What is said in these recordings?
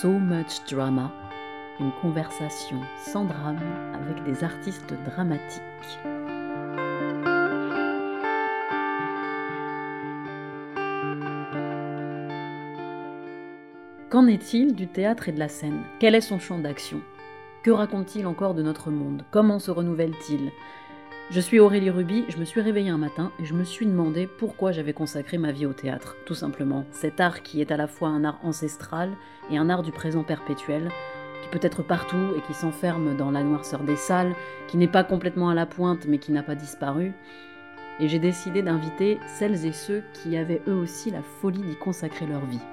So Much Drama, une conversation sans drame avec des artistes dramatiques. Qu'en est-il du théâtre et de la scène ? Quel est son champ d'action ? Que raconte-t-il encore de notre monde ? Comment se renouvelle-t-il ? Je suis Aurélie Ruby, je me suis réveillée un matin et je me suis demandé pourquoi j'avais consacré ma vie au théâtre. Tout simplement, cet art qui est à la fois un art ancestral et un art du présent perpétuel, qui peut être partout et qui s'enferme dans la noirceur des salles, qui n'est pas complètement à la pointe mais qui n'a pas disparu. Et j'ai décidé d'inviter celles et ceux qui avaient eux aussi la folie d'y consacrer leur vie.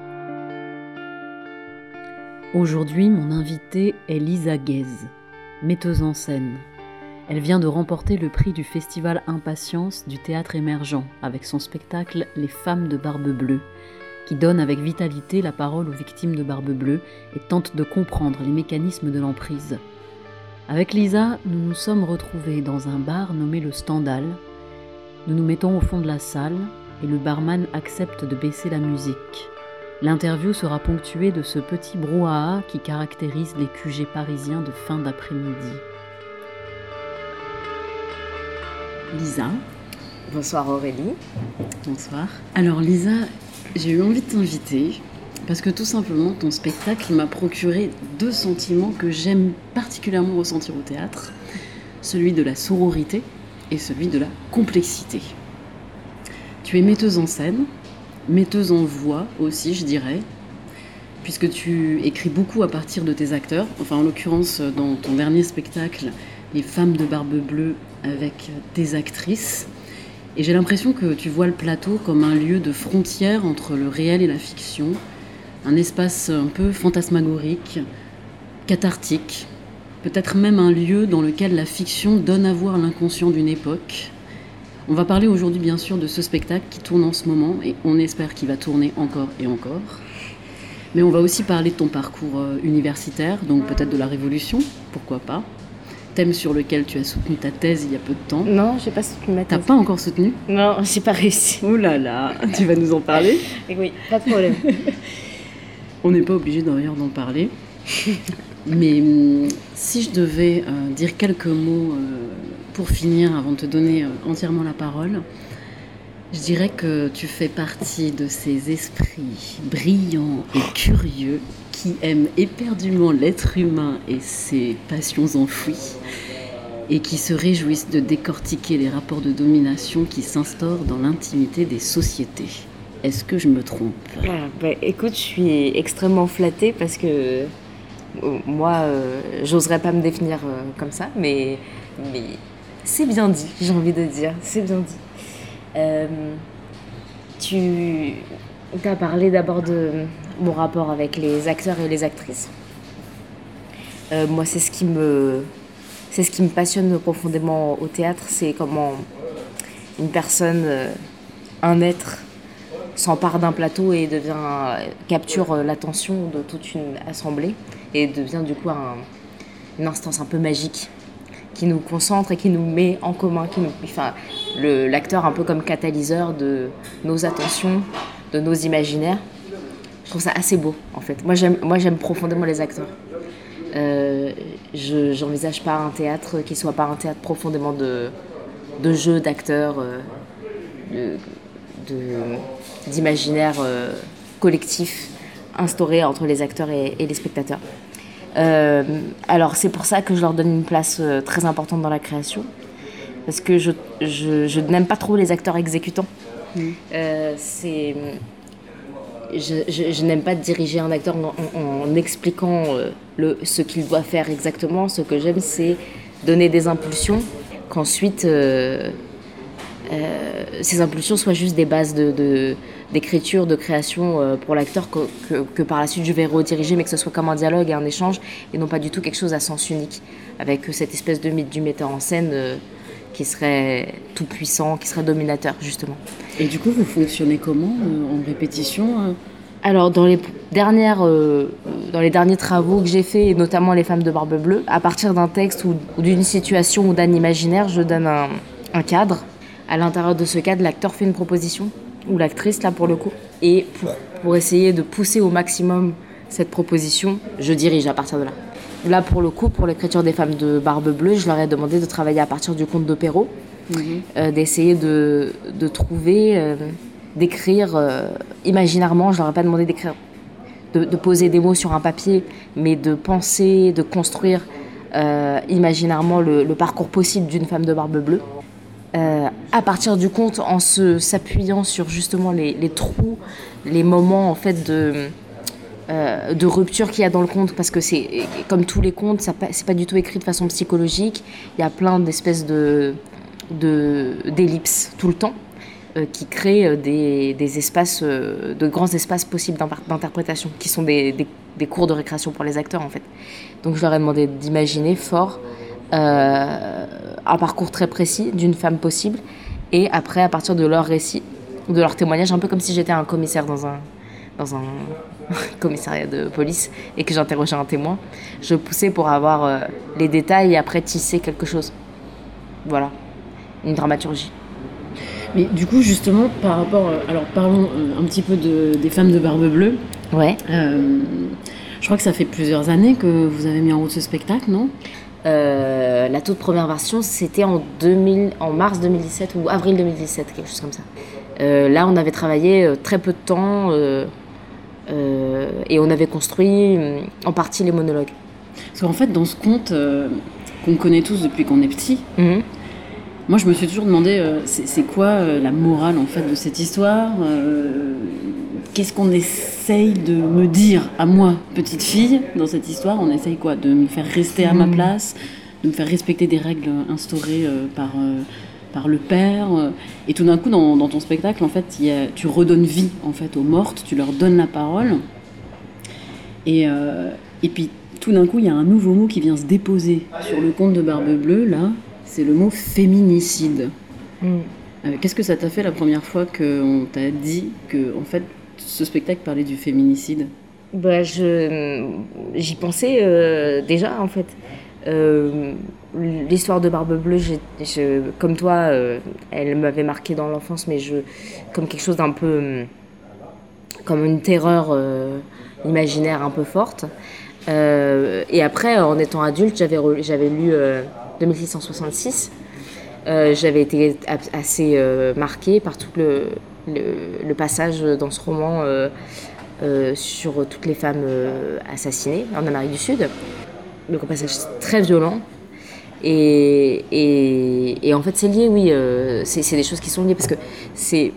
Aujourd'hui, mon invitée est Lisa Guèze, metteuse en scène. Elle vient de remporter le prix du Festival Impatience du théâtre émergent avec son spectacle Les femmes de Barbe Bleue, qui donne avec vitalité la parole aux victimes de Barbe Bleue et tente de comprendre les mécanismes de l'emprise. Avec Lisa, nous nous sommes retrouvés dans un bar nommé le Stendhal. Nous nous mettons au fond de la salle et le barman accepte de baisser la musique. L'interview sera ponctuée de ce petit brouhaha qui caractérise les QG parisiens de fin d'après-midi. Lisa. Bonsoir Aurélie. Bonsoir. Alors Lisa, j'ai eu envie de t'inviter parce que tout simplement ton spectacle m'a procuré deux sentiments que j'aime particulièrement ressentir au théâtre, celui de la sororité et celui de la complexité. Tu es metteuse en scène, metteuse en voix aussi je dirais, puisque tu écris beaucoup à partir de tes acteurs, enfin en l'occurrence dans ton dernier spectacle, Les femmes de Barbe Bleue avec des actrices. Et j'ai l'impression que tu vois le plateau comme un lieu de frontière entre le réel et la fiction, un espace un peu fantasmagorique, cathartique, peut-être même un lieu dans lequel la fiction donne à voir l'inconscient d'une époque. On va parler aujourd'hui bien sûr de ce spectacle qui tourne en ce moment et on espère qu'il va tourner encore et encore. Mais on va aussi parler de ton parcours universitaire, donc peut-être de la Révolution, pourquoi pas. Thème sur lequel tu as soutenu ta thèse il y a peu de temps. Non, j'ai pas soutenu ma thèse. T'as pas encore soutenu ? Non, j'ai pas réussi. Ouh là là, tu vas nous en parler ? Oui, pas de problème. On n'est pas obligé d'ailleurs d'en parler. Mais si je devais dire quelques mots pour finir, avant de te donner entièrement la parole, je dirais que tu fais partie de ces esprits brillants et curieux qui aiment éperdument l'être humain et ses passions enfouies et qui se réjouissent de décortiquer les rapports de domination qui s'instaurent dans l'intimité des sociétés. Est-ce que je me trompe ? Écoute, je suis extrêmement flattée parce que moi, j'oserais pas me définir comme ça, mais c'est bien dit, j'ai envie de dire, c'est bien dit. Tu as parlé d'abord de mon rapport avec les acteurs et les actrices. Moi, c'est ce qui me passionne profondément au théâtre, c'est comment une personne, un être, s'empare d'un plateau et capture l'attention de toute une assemblée et devient du coup une instance un peu magique qui nous concentre et qui nous met en commun, l'acteur un peu comme catalyseur de nos attentions, de nos imaginaires. Je trouve ça assez beau en fait. Moi j'aime profondément les acteurs. J'envisage pas un théâtre qui soit pas un théâtre profondément de jeux d'acteurs, d'imaginaire collectif instauré entre les acteurs et les spectateurs. Alors c'est pour ça que je leur donne une place très importante dans la création, parce que je n'aime pas trop les acteurs exécutants. Je n'aime pas diriger un acteur en expliquant ce qu'il doit faire exactement. Ce que j'aime, c'est donner des impulsions, qu'ensuite ces impulsions soient juste des bases d'écriture, de création pour l'acteur que par la suite je vais rediriger, mais que ce soit comme un dialogue et un échange et non pas du tout quelque chose à sens unique, avec cette espèce de mythe du metteur en scène qui serait tout puissant, qui serait dominateur justement. Et du coup vous fonctionnez comment en répétition Alors dans les derniers travaux que j'ai faits, et notamment Les femmes de Barbe Bleue, à partir d'un texte ou d'une situation ou d'un imaginaire, je donne un cadre. À l'intérieur de ce cadre, l'acteur fait une proposition, ou l'actrice là pour le coup, et pour essayer de pousser au maximum cette proposition, je dirige à partir de là. Là, pour le coup, pour l'écriture des femmes de Barbe Bleue, je leur ai demandé de travailler à partir du conte de Perrault, d'essayer de trouver, d'écrire imaginairement. Je leur ai pas demandé d'écrire, de poser des mots sur un papier, mais de penser, de construire imaginairement le parcours possible d'une femme de Barbe Bleue. À partir du conte, en s'appuyant sur justement les trous, les moments en fait de rupture qu'il y a dans le conte, parce que c'est comme tous les contes, c'est pas du tout écrit de façon psychologique. Il y a plein d'espèces d'ellipses tout le temps qui créent des espaces, de grands espaces possibles d'interprétation, qui sont des cours de récréation pour les acteurs en fait. Donc je leur ai demandé d'imaginer fort un parcours très précis d'une femme possible, et après à partir de leur récit, de leur témoignage, un peu comme si j'étais un commissaire dans un commissariat de police et que j'interrogeais un témoin, je poussais pour avoir les détails et après tisser quelque chose. Voilà, une dramaturgie. Mais du coup, justement, par rapport... alors, parlons un petit peu des femmes de Barbe Bleue. Ouais. Je crois que ça fait plusieurs années que vous avez mis en route ce spectacle, non ? La toute première version, c'était en mars 2017 ou avril 2017, quelque chose comme ça. Là, on avait travaillé très peu de temps et on avait construit en partie les monologues. Parce qu'en fait, dans ce conte qu'on connaît tous depuis qu'on est petit, moi, je me suis toujours demandé, c'est quoi la morale en fait de cette histoire ? Qu'est-ce qu'on essaye de me dire à moi, petite fille, dans cette histoire ? On essaye quoi ? De me faire rester à ma place, de me faire respecter des règles instaurées par le père. Et tout d'un coup, dans ton spectacle, en fait, tu redonnes vie en fait aux mortes, tu leur donnes la parole. Et puis, tout d'un coup, il y a un nouveau mot qui vient se déposer sur le conte de Barbe Bleue, là. C'est le mot féminicide. Qu'est-ce que ça t'a fait la première fois qu'on t'a dit que, en fait, ce spectacle parlait du féminicide ? Bah, j'y pensais déjà, en fait. L'histoire de Barbe Bleue, comme toi, elle m'avait marquée dans l'enfance, mais comme quelque chose d'un peu... comme une terreur imaginaire un peu forte. Et après, en étant adulte, j'avais lu 2666. J'avais été assez marquée par tout le passage dans ce roman sur toutes les femmes assassinées en Amérique du Sud. Donc un passage très violent. Et en fait, c'est lié, oui. C'est des choses qui sont liées parce que c'est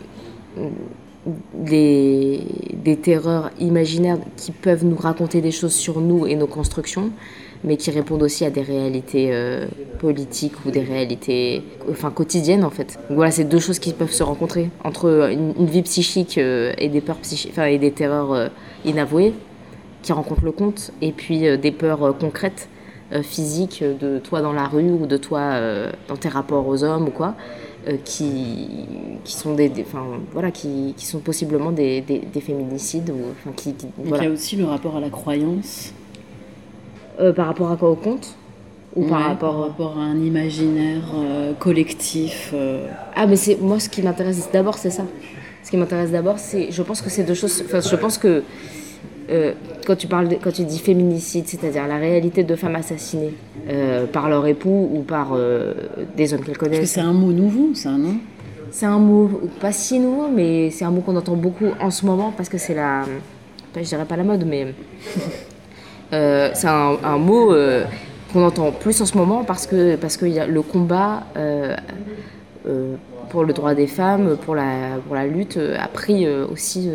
des terreurs imaginaires qui peuvent nous raconter des choses sur nous et nos constructions, mais qui répondent aussi à des réalités politiques ou des réalités quotidiennes en fait. Donc voilà, c'est deux choses qui peuvent se rencontrer entre une vie psychique et des peurs psychiques, et des terreurs inavouées qui rencontrent le conte, et puis des peurs concrètes, physiques, de toi dans la rue ou de toi dans tes rapports aux hommes ou quoi, qui sont qui sont possiblement des féminicides ou voilà. Il y a aussi le rapport à la croyance. Par rapport à quoi, au conte ou par rapport à un imaginaire collectif Ah, mais moi, ce qui m'intéresse d'abord, c'est ça. Ce qui m'intéresse d'abord, je pense que c'est deux choses. Enfin, je pense que quand tu dis féminicide, c'est-à-dire la réalité de femmes assassinées par leur époux ou par des hommes qu'elles connaissent. Parce que c'est un mot nouveau, ça, non ? C'est un mot pas si nouveau, mais c'est un mot qu'on entend beaucoup en ce moment parce que c'est je dirais pas la mode, mais c'est un mot qu'on entend plus en ce moment parce que y a le combat pour le droit des femmes, pour la lutte, a pris aussi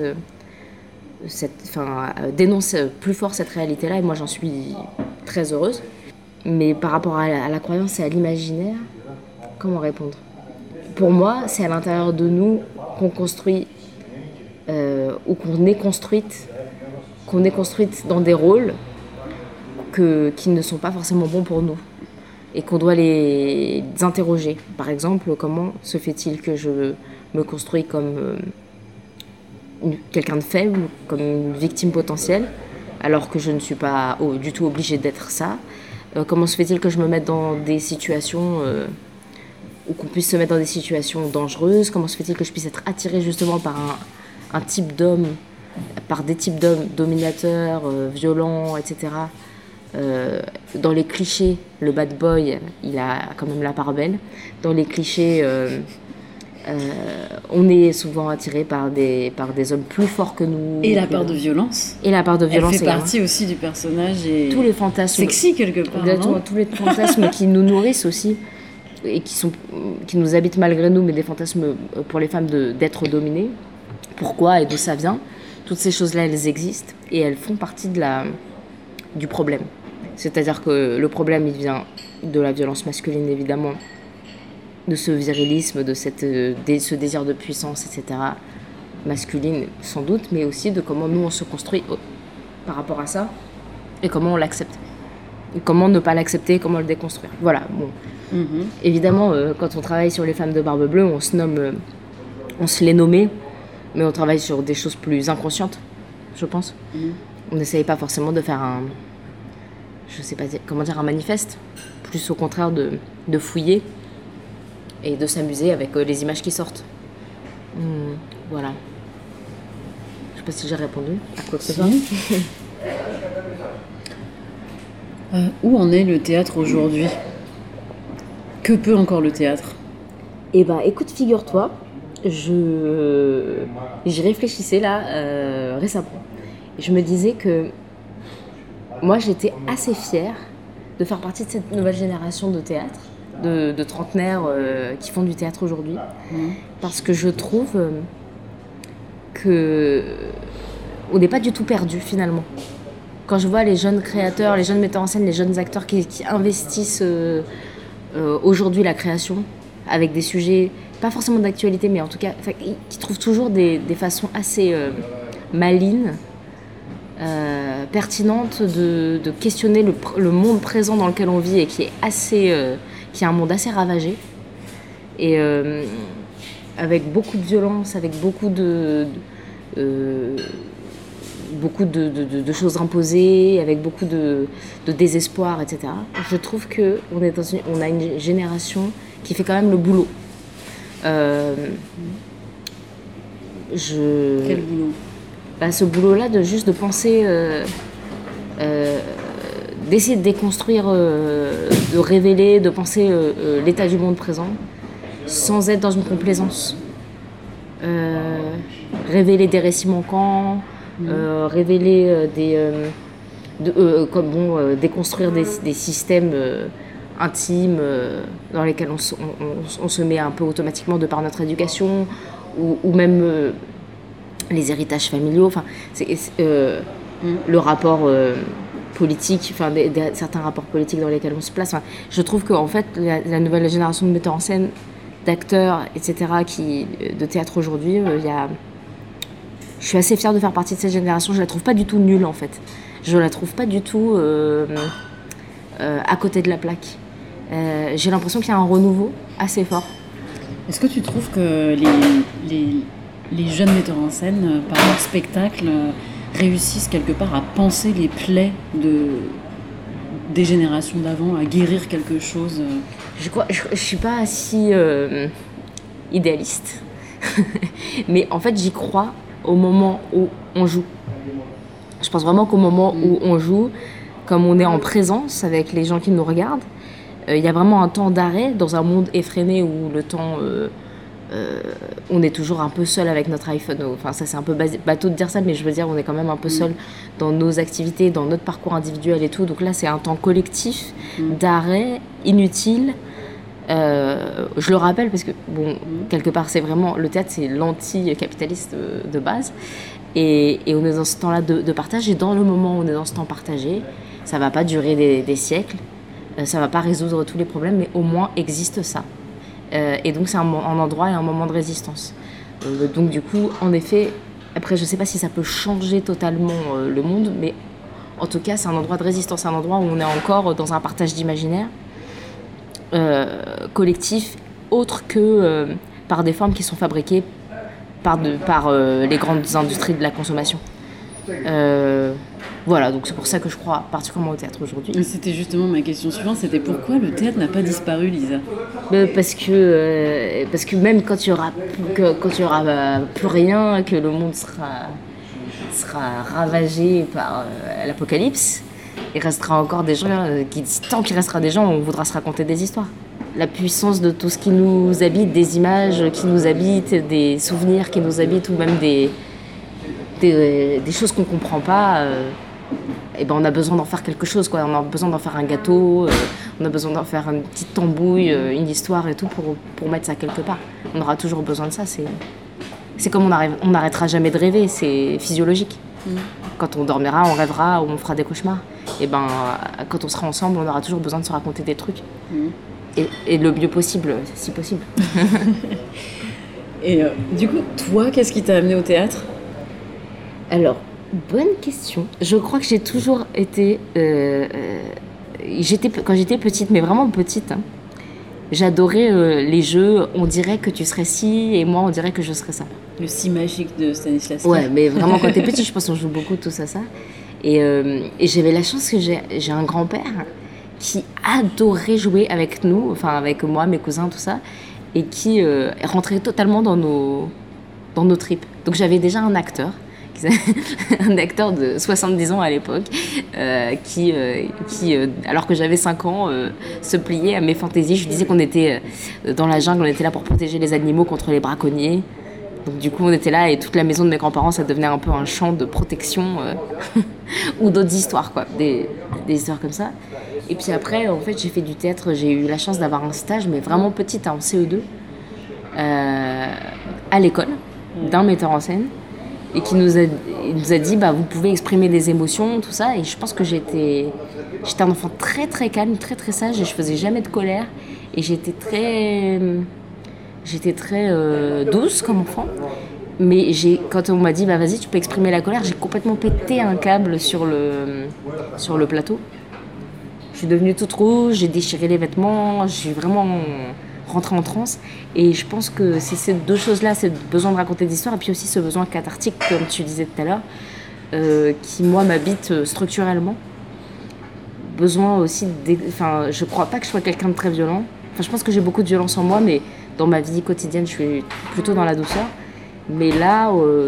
dénonce plus fort cette réalité-là, et moi j'en suis très heureuse. Mais par rapport à la croyance et à l'imaginaire, comment répondre ? Pour moi, c'est à l'intérieur de nous qu'on construit ou qu'on est construite dans des rôles qui ne sont pas forcément bons pour nous et qu'on doit les interroger. Par exemple, comment se fait-il que je me construis comme quelqu'un de faible, comme une victime potentielle, alors que je ne suis pas du tout obligée d'être ça ? Comment se fait-il que je me mette dans des situations ou qu'on puisse se mettre dans des situations dangereuses ? Comment se fait-il que je puisse être attirée justement par un type d'homme par des types d'hommes dominateurs, violents, etc. Dans les clichés, le bad boy, il a quand même la part belle. Dans les clichés, on est souvent attiré par des hommes plus forts que nous. Et la part de violence. Et la part de violence. Elle fait partie aussi du personnage. Et tous les fantasmes. Sexy quelque part. Exactement, tous les fantasmes qui nous nourrissent aussi et qui nous habitent malgré nous, mais des fantasmes pour les femmes d'être dominées. Pourquoi et d'où ça vient? Toutes ces choses-là, elles existent et elles font partie du problème. C'est-à-dire que le problème, il vient de la violence masculine, évidemment, de ce virilisme, de ce désir de puissance, etc., masculine, sans doute, mais aussi de comment nous, on se construit par rapport à ça et comment on l'accepte. Et comment ne pas l'accepter, comment le déconstruire. Voilà, bon. Évidemment, quand on travaille sur les femmes de barbe bleue, on se les nommait, mais on travaille sur des choses plus inconscientes, je pense. On n'essaye pas forcément de faire un manifeste, plus au contraire de fouiller et de s'amuser avec les images qui sortent. Voilà. Je sais pas si j'ai répondu à quoi que ce soit. Où en est le théâtre aujourd'hui? Que peut encore le théâtre? Eh ben, écoute, figure-toi, j'y réfléchissais là récemment. Je me disais que moi, j'étais assez fière de faire partie de cette nouvelle génération de théâtre, de trentenaires qui font du théâtre aujourd'hui. Parce que je trouve qu'on n'est pas du tout perdu finalement. Quand je vois les jeunes créateurs, les jeunes metteurs en scène, les jeunes acteurs qui investissent aujourd'hui la création avec des sujets, pas forcément d'actualité, mais en tout cas, qui trouvent toujours des façons assez malines, pertinente de questionner le monde présent dans lequel on vit et qui est un monde assez ravagé et avec beaucoup de violence, avec beaucoup de choses imposées, avec beaucoup de désespoir, etc. Je trouve que on a une génération qui fait quand même le boulot. Quel boulot? Ce boulot-là, de penser, d'essayer de déconstruire, de révéler, de penser l'état du monde présent, sans être dans une complaisance. Révéler des récits manquants, révéler déconstruire des systèmes intimes dans lesquels on se met un peu automatiquement de par notre éducation, ou même les héritages familiaux, le rapport politique, certains rapports politiques dans lesquels on se place. Je trouve qu'en fait, la nouvelle génération de metteurs en scène, d'acteurs, etc., de théâtre aujourd'hui, je suis assez fière de faire partie de cette génération. Je la trouve pas du tout nulle, en fait. Je la trouve pas du tout à côté de la plaque. J'ai l'impression qu'il y a un renouveau assez fort. Est-ce que tu trouves que les jeunes metteurs en scène, par leur spectacle, réussissent quelque part à penser les plaies des générations d'avant, à guérir quelque chose? Je suis pas si idéaliste, mais en fait j'y crois au moment où on joue. Je pense vraiment qu'au moment où on joue, comme on est en présence avec les gens qui nous regardent, il y a vraiment un temps d'arrêt dans un monde effréné où le temps... on est toujours un peu seul avec notre iPhone. Enfin, ça c'est un peu bateau de dire ça, mais je veux dire, on est quand même un peu seul dans nos activités, dans notre parcours individuel et tout. Donc là, c'est un temps collectif d'arrêt inutile. Je le rappelle parce que, quelque part, c'est vraiment... Le théâtre, c'est l'anti-capitaliste de base. Et on est dans ce temps-là de partage. Et dans le moment où on est dans ce temps partagé, ça va pas durer des siècles. Ça va pas résoudre tous les problèmes, mais au moins existe ça. Et donc c'est un endroit et un moment de résistance. Donc du coup, en effet, après je sais pas si ça peut changer totalement le monde, mais en tout cas c'est un endroit de résistance, un endroit où on est encore dans un partage d'imaginaire collectif, autre que par des formes qui sont fabriquées par les grandes industries de la consommation. Voilà, donc c'est pour ça que je crois particulièrement au théâtre aujourd'hui. C'était justement ma question suivante, c'était pourquoi le théâtre n'a pas disparu, Lisa? Parce que même quand il y aura plus rien, que le monde sera sera ravagé par l'apocalypse, il restera encore des gens tant qu'il restera des gens, on voudra se raconter des histoires. La puissance de tout ce qui nous habite, des images qui nous habitent, des souvenirs qui nous habitent, ou même des choses qu'on comprend pas, et ben on a besoin d'en faire quelque chose, quoi. On a besoin d'en faire un gâteau, on a besoin d'en faire une petite tambouille, une histoire et tout pour mettre ça quelque part. On aura toujours besoin de ça. C'est comme on n'arrêtera jamais de rêver, c'est physiologique. Quand on dormira, on rêvera ou on fera des cauchemars. Et ben quand on sera ensemble, on aura toujours besoin de se raconter des trucs. Et le mieux possible, si possible. Et du coup, toi, qu'est-ce qui t'a amené au théâtre ? Alors, bonne question. Je crois que j'ai toujours été... quand j'étais petite, mais vraiment petite, hein, j'adorais les jeux. On dirait que tu serais ci, et moi, on dirait que je serais ça. Le si magique de Stanislavski. Ouais, mais vraiment, quand t'es petit, je pense qu'on joue beaucoup tout ça. Et j'avais la chance que j'ai un grand-père qui adorait jouer avec nous, enfin avec moi, mes cousins, tout ça, et qui rentrait totalement dans nos tripes. Donc j'avais déjà un acteur de 70 ans à l'époque, qui alors que j'avais 5 ans, se pliait à mes fantaisies. Je lui disais qu'on était dans la jungle, on était là pour protéger les animaux contre les braconniers. Donc du coup, on était là et toute la maison de mes grands-parents, ça devenait un peu un champ de protection ou d'autres histoires, quoi, des histoires comme ça. Et puis après, en fait, j'ai fait du théâtre. J'ai eu la chance d'avoir un stage, mais vraiment petite, en CE2, à l'école, d'un metteur en scène, et il nous a dit, vous pouvez exprimer des émotions, tout ça. Et je pense que j'étais un enfant très très calme, très très sage, et je faisais jamais de colère. Et j'étais très douce comme enfant. Mais quand on m'a dit, vas-y, tu peux exprimer la colère, j'ai complètement pété un câble sur le plateau. Je suis devenue toute rouge, j'ai déchiré les vêtements, j'ai vraiment rentrée en transe. Et je pense que c'est ces deux choses-là, c'est le besoin de raconter des histoires, et puis aussi ce besoin cathartique, comme tu disais tout à l'heure, qui, moi, m'habite structurellement. Besoin aussi... je crois pas que je sois quelqu'un de très violent. Enfin, je pense que j'ai beaucoup de violence en moi, mais dans ma vie quotidienne, je suis plutôt dans la douceur. Mais là,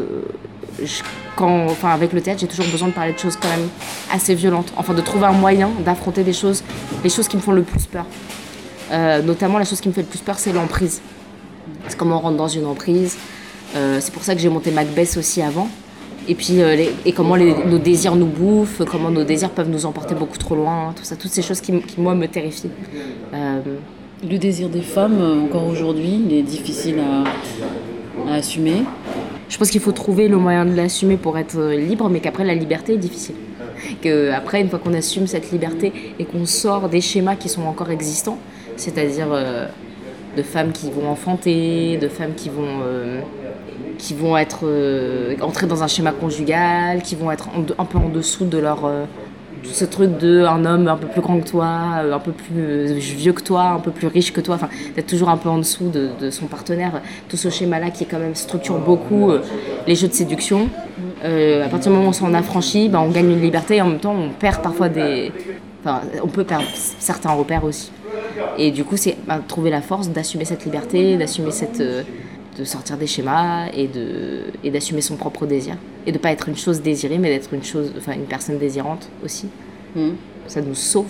avec le théâtre, j'ai toujours besoin de parler de choses quand même assez violentes. Enfin, de trouver un moyen d'affronter les choses qui me font le plus peur. Notamment, la chose qui me fait le plus peur, c'est l'emprise. C'est comment on rentre dans une emprise. C'est pour ça que j'ai monté Macbeth aussi avant. Et puis, comment nos désirs nous bouffent, comment nos désirs peuvent nous emporter beaucoup trop loin, tout ça, toutes ces choses qui moi, me terrifient. Le désir des femmes, encore aujourd'hui, il est difficile à assumer. Je pense qu'il faut trouver le moyen de l'assumer pour être libre, mais qu'après, la liberté est difficile. Qu'après, une fois qu'on assume cette liberté et qu'on sort des schémas qui sont encore existants, c'est-à-dire de femmes qui vont enfanter, de femmes qui vont être entrées dans un schéma conjugal, qui vont être un peu en dessous de leur... ce truc un homme un peu plus grand que toi, un peu plus vieux que toi, un peu plus riche que toi, enfin, d'être toujours un peu en dessous de son partenaire. Tout ce schéma-là qui quand même structure beaucoup les jeux de séduction. À partir du moment où on s'en affranchit, on gagne une liberté et en même temps on perd parfois on peut perdre certains repères aussi. Et du coup, c'est trouver la force d'assumer cette liberté, d'assumer de sortir des schémas et d'assumer son propre désir. Et de ne pas être une chose désirée, mais d'être une personne désirante aussi. Ça nous sauve.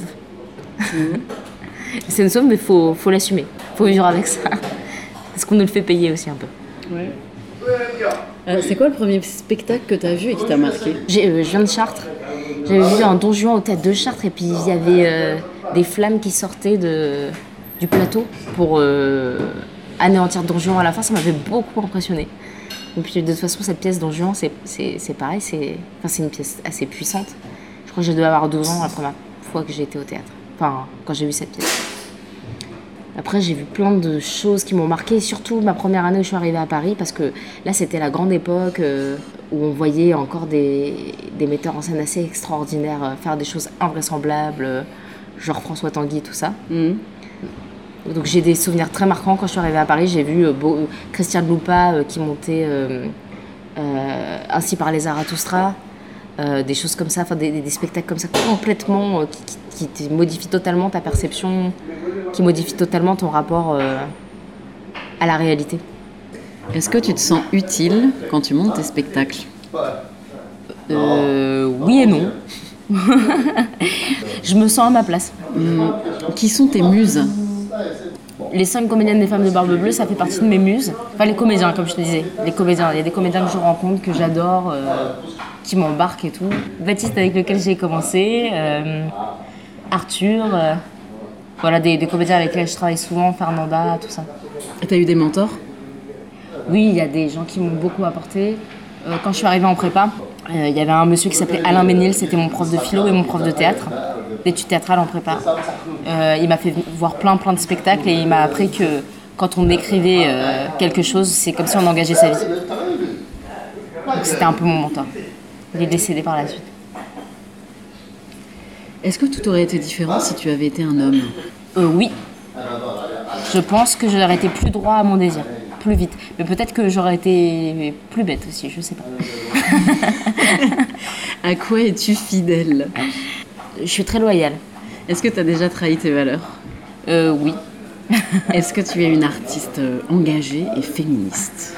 Ça nous sauve, mais il faut l'assumer. Il faut vivre avec ça. Parce qu'on nous le fait payer aussi un peu. Ouais. C'est quoi le premier spectacle que tu as vu et qui t'a marqué ? Je viens de Chartres. J'avais vu un Don Juan au théâtre de Chartres et puis il y avait des flammes qui sortaient du plateau pour anéantir Don Juan à la fin. Ça m'avait beaucoup impressionné. Et puis de toute façon, cette pièce Don Juan, c'est pareil, c'est une pièce assez puissante. Je crois que j'ai dû avoir 12 ans la première fois que j'ai été au théâtre. Enfin, quand j'ai vu cette pièce. Après, j'ai vu plein de choses qui m'ont marqué, surtout ma première année où je suis arrivée à Paris, parce que là, c'était la grande époque où on voyait encore des metteurs en scène assez extraordinaires faire des choses invraisemblables, genre François Tanguy, tout ça. Donc j'ai des souvenirs très marquants. Quand je suis arrivée à Paris, j'ai vu Christian Lupa qui montait Ainsi parlait Zarathustra, des choses comme ça, des spectacles comme ça complètement qui te modifient totalement ta perception, qui modifient totalement ton rapport à la réalité. Est-ce que tu te sens utile quand tu montes tes spectacles ? Oui et non. Je me sens à ma place. Qui sont tes muses? Les 5 comédiennes des Femmes de Barbe Bleue, ça fait partie de mes muses. Enfin, les comédiens, comme je te disais. Les comédiens. Il y a des comédiens que je rencontre, que j'adore, qui m'embarquent et tout. Baptiste, avec lequel j'ai commencé. Arthur. Voilà, des comédiens avec lesquels je travaille souvent. Fernanda, tout ça. Et t'as eu des mentors? Oui, il y a des gens qui m'ont beaucoup apporté. Quand je suis arrivée en prépa, il y avait un monsieur qui s'appelait Alain Ménil, c'était mon prof de philo et mon prof de théâtre, d'études théâtrales en prépa. Il m'a fait voir plein de spectacles et il m'a appris que quand on écrivait quelque chose, c'est comme si on engageait sa vie. Donc c'était un peu mon mentor. Il est décédé par la suite. Est-ce que tout aurait été différent si tu avais été un homme? Oui. Je pense que j'aurais été plus droit à mon désir, plus vite. Mais peut-être que j'aurais été plus bête aussi, je sais pas. À quoi es-tu fidèle? Je suis très loyale. Est-ce que tu as déjà trahi tes valeurs? Oui. Est-ce que tu es une artiste engagée et féministe?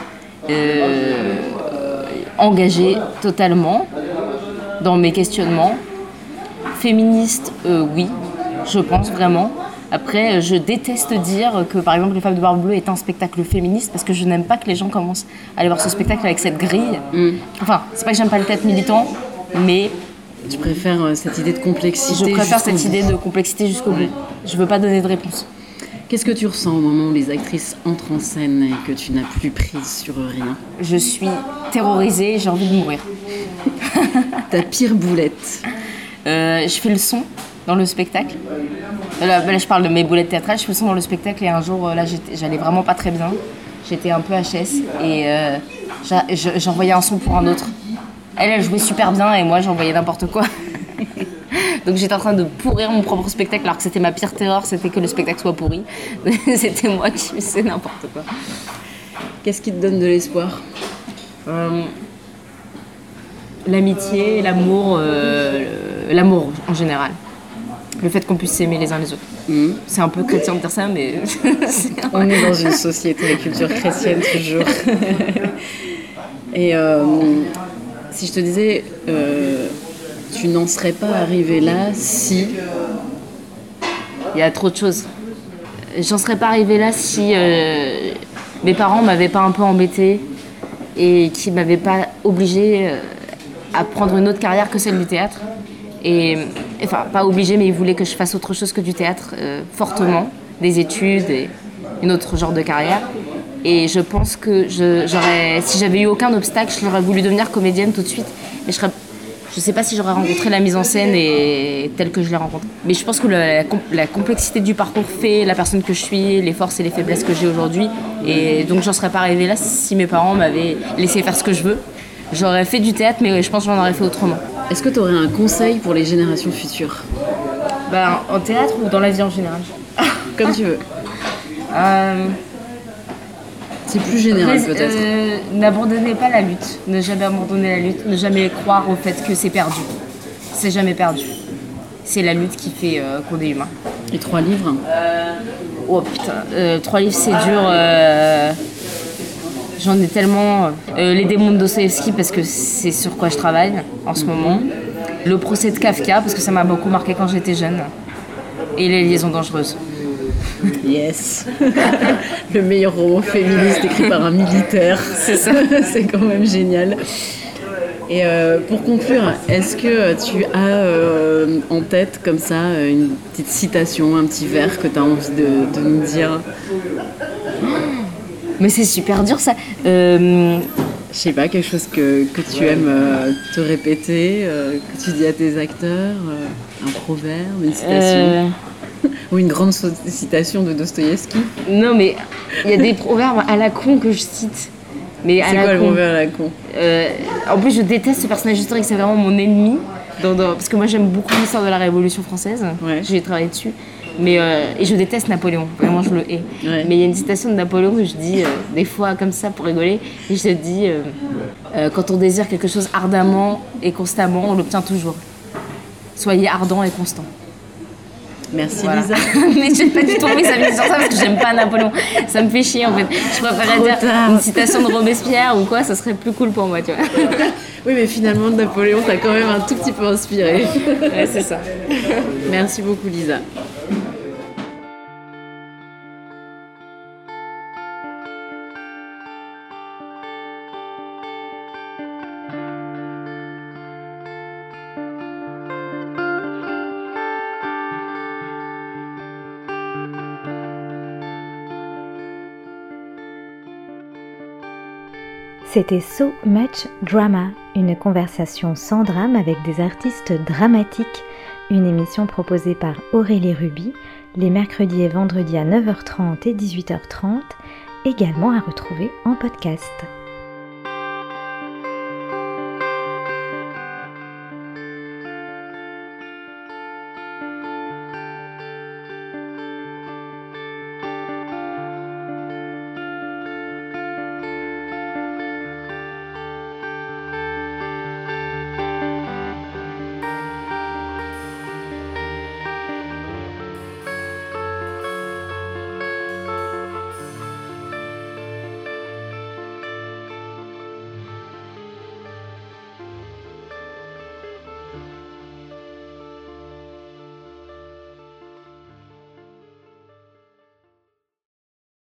Engagée totalement dans mes questionnements. Féministe, oui, je pense vraiment. Après, je déteste dire que, par exemple, Les Femmes de Barbe Bleue est un spectacle féministe parce que je n'aime pas que les gens commencent à aller voir ce spectacle avec cette grille. Enfin, c'est pas que j'aime pas le théâtre militant, mais... Tu préfères cette idée de complexité? Je préfère cette idée de complexité jusqu'au bout. Je veux pas donner de réponse. Qu'est-ce que tu ressens au moment où les actrices entrent en scène et que tu n'as plus prise sur rien? Je suis terrorisée et j'ai envie de mourir. Ta pire boulette? Je fais le son dans le spectacle. Là, je parle de mes boulettes théâtrales. Je fais le son dans le spectacle et un jour, là, j'allais vraiment pas très bien. J'étais un peu HS et j'envoyais un son pour un autre. Elle jouait super bien et moi, j'envoyais n'importe quoi. Donc j'étais en train de pourrir mon propre spectacle alors que c'était ma pire terreur, c'était que le spectacle soit pourri. C'était moi qui faisais n'importe quoi. Qu'est-ce qui te donne de l'espoir? L'amitié, l'amour, l'amour en général. Le fait qu'on puisse s'aimer les uns les autres. C'est un peu chrétien de dire ça, mais... On est dans une société de culture chrétienne toujours. Et si je te disais, tu n'en serais pas arrivé là si... Il y a trop de choses. J'en serais pas arrivée là si mes parents m'avaient pas un peu embêtée et qui m'avaient pas obligée à prendre une autre carrière que celle du théâtre. Et, enfin, pas obligée, mais ils voulaient que je fasse autre chose que du théâtre, fortement, des études et un autre genre de carrière. Et je pense que si j'avais eu aucun obstacle, je l'aurais voulu devenir comédienne tout de suite. Et je sais pas si j'aurais rencontré la mise en scène telle que je l'ai rencontrée. Mais je pense que la complexité du parcours fait la personne que je suis, les forces et les faiblesses que j'ai aujourd'hui. Et donc j'en serais pas arrivée là si mes parents m'avaient laissé faire ce que je veux. J'aurais fait du théâtre, mais je pense que j'en aurais fait autrement. Est-ce que tu aurais un conseil pour les générations futures? En théâtre ou dans la vie en général? Comme tu veux. C'est plus général peut-être. N'abandonnez pas la lutte. Ne jamais abandonner la lutte. Ne jamais croire au fait que c'est perdu. C'est jamais perdu. C'est la lutte qui fait qu'on est humain. Et 3 livres? Oh putain, 3 livres c'est dur. J'en ai tellement. Les démons de Dostoïevski parce que c'est sur quoi je travaille en ce moment. Le procès de Kafka parce que ça m'a beaucoup marqué quand j'étais jeune. Et les liaisons dangereuses. Yes. Le meilleur roman féministe écrit par un militaire. C'est ça. C'est quand même génial. Et pour conclure, est-ce que tu as en tête comme ça une petite citation, un petit vers que tu as envie de nous dire? Mais c'est super dur ça. Je sais pas, quelque chose que tu aimes te répéter, que tu dis à tes acteurs, un proverbe, une citation ou une grande citation de Dostoïevski? Non, mais il y a des proverbes à la con que je cite. Mais c'est quoi le proverbe à la con? En plus, je déteste ce personnage historique, c'est vraiment mon ennemi. Parce que moi, j'aime beaucoup l'histoire de la Révolution française. Ouais. J'ai travaillé dessus. Mais, et je déteste Napoléon, vraiment je le hais. Ouais. Mais il y a une citation de Napoléon que je dis des fois comme ça pour rigoler. Et je dis quand on désire quelque chose ardemment et constamment, on l'obtient toujours. Soyez ardent et constant. Merci voilà. Lisa. Mais j'ai pas du tout envie de s'amuser sur ça parce que j'aime pas Napoléon. Ça me fait chier en fait. Je préférerais dire une citation de Robespierre ou quoi, ça serait plus cool pour moi, tu vois. Oui, mais finalement, Napoléon t'a quand même un tout petit peu inspiré. Ouais, c'est ça. Merci beaucoup, Lisa. C'était So Much Drama, une conversation sans drame avec des artistes dramatiques, une émission proposée par Aurélie Ruby, les mercredis et vendredis à 9h30 et 18h30, également à retrouver en podcast.